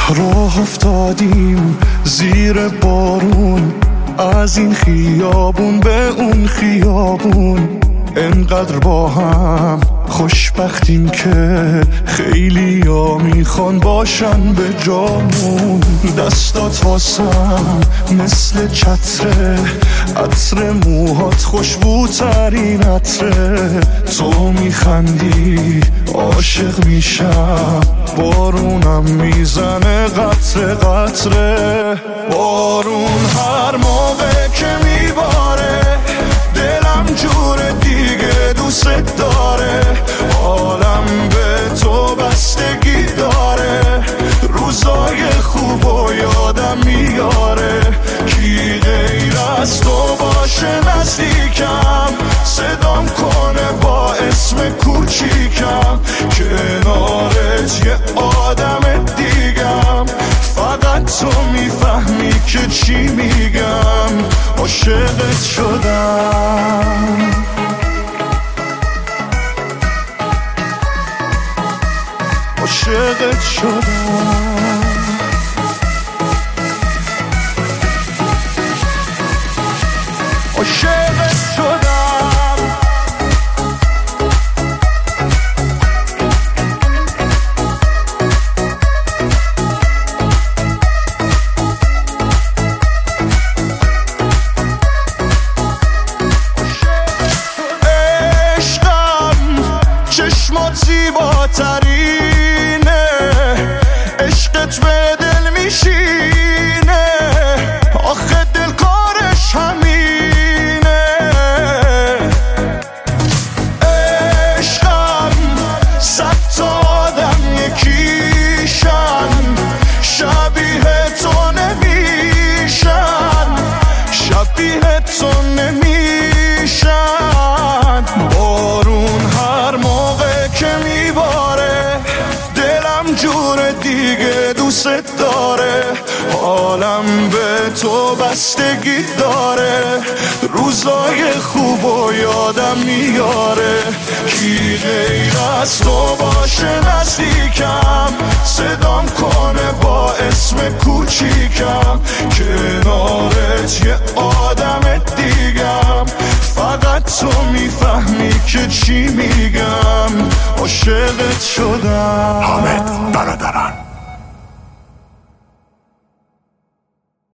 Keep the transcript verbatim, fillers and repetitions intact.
راه افتادیم زیر بارون، از این خیابون به اون خیابون، انقدر با هم خوشبختیم که خیلی ها میخوان باشن به جامون. دستات واسم مثل چتره، عطر موهات خوشبوترین عطره. تو میخندی عاشق میشم، بارونم میزنه قطره قطره. بارون هر موقع که میباره دلم جور دیگه دوست داره. عالم به تو بستگی داره، روزای خوب و یادم میاره. کی غیر از تو باشه نزدیکم، صدام کنه با اسم کوچیکم. کنارت یه آدم دیگم، فقط تو میفهمی که چی میگم. عاشقت شدم، عاشقت شدم، عاشقت شدم. چشمات زیباترینه، عشقت به دل میشینه. آخه دل کارش همینه. عشقم صد تا آدم یکیشن، شبیه تو نمیشن، شبیه تو نمیشن. بارون هر موقع که میباره دلم جور دیگه دوست داره. حالم به تو بستگی داره، روزای خوب و یادم میاره. کی غیر از تو باشه نزدیکم، صدام کنه با اسم کوچیکم. کنارت یه آدم دیگم، فقط تو میفهمی که چی میگم. عاشقت شدم.